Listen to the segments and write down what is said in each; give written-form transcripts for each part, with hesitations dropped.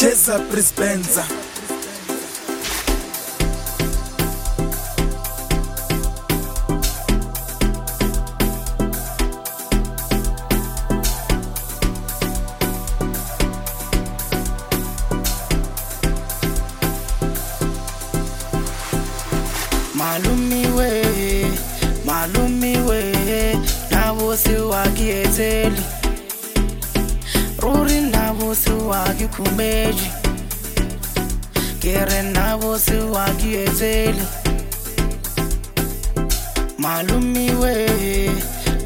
Cheza Prispenza. Malumiwe, na vosi wakieteli. Ruri na vosi wakikumeji. Kere na vosi wakieteli. Malumiwe,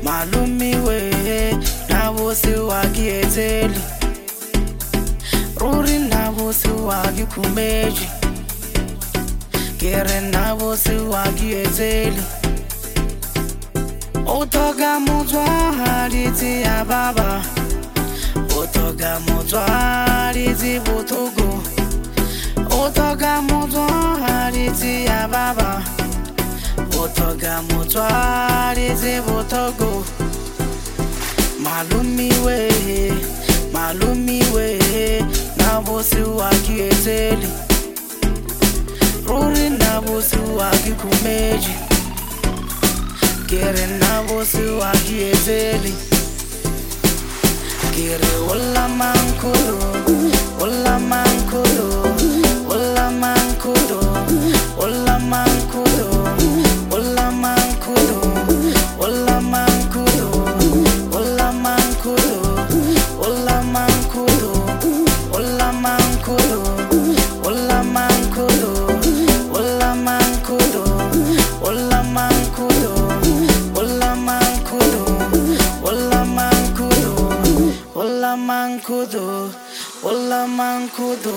na vosi wakieteli. Ruri na vosi wakikumeji. Kere na vosi wakieteli. Otoga mutwa hariti ya baba. Otoga mutwa hariti butogo. Otoga mutwa hariti ya baba. Otoga mutwa hariti butogo. Malumiwe, na vosi wakieteli. Ruri na vosi wakikumeji. Kere na vosi wakieteli. Kere wala mankudo, wala mankudo, wala mankudo, wala mankudo, wala mankudo, wala mankudo, wala mankudo, wala mankudo, wala mankudo, wala mankudo, wala mankudo, wala mankudo. Wala mankudo.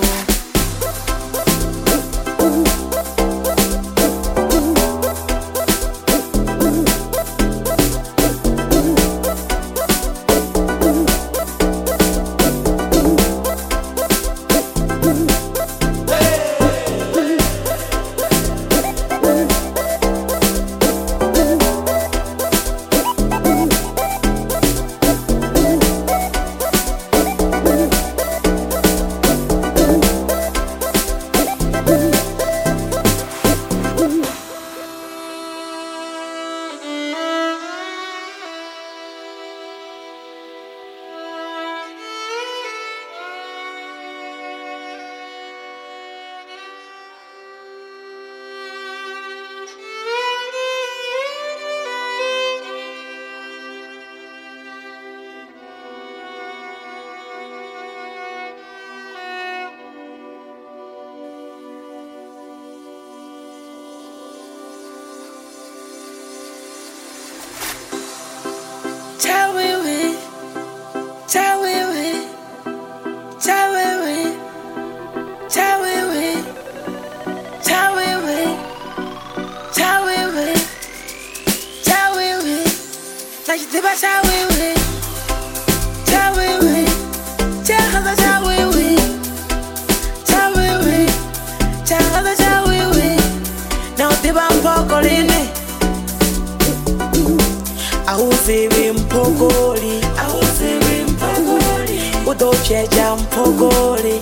Ahuziwi mpogoli, udocheja mpogoli,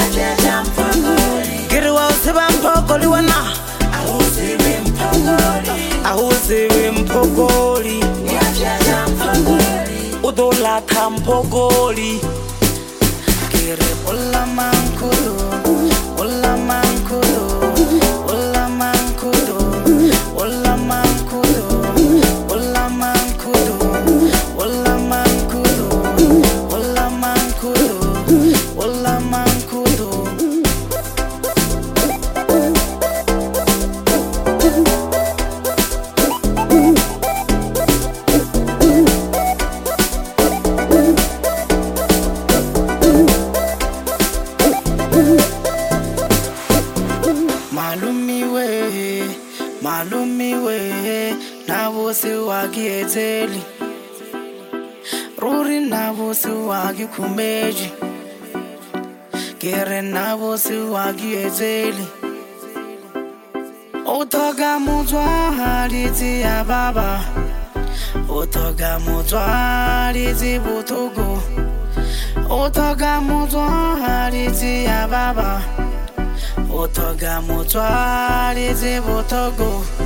Giriwa usiba mpogoli wana. Ahuziwi mpogoli, udolata mpogoli. Kere wala mankudo, wala mankudo, wala mankudo, wala mankudo, wala mankudo, wala mankudo, wala mankudo, wala mankudo. Malumiwe, na vosi wakieteli. Ruri na vosi wakikumeji. Kere na vosi wakieteli. Otoga mutwa hariti ya baba. Otoga mutwa hariti butogo. Otoga mutwarizi ya baba. Otoga mutwarizi botogo.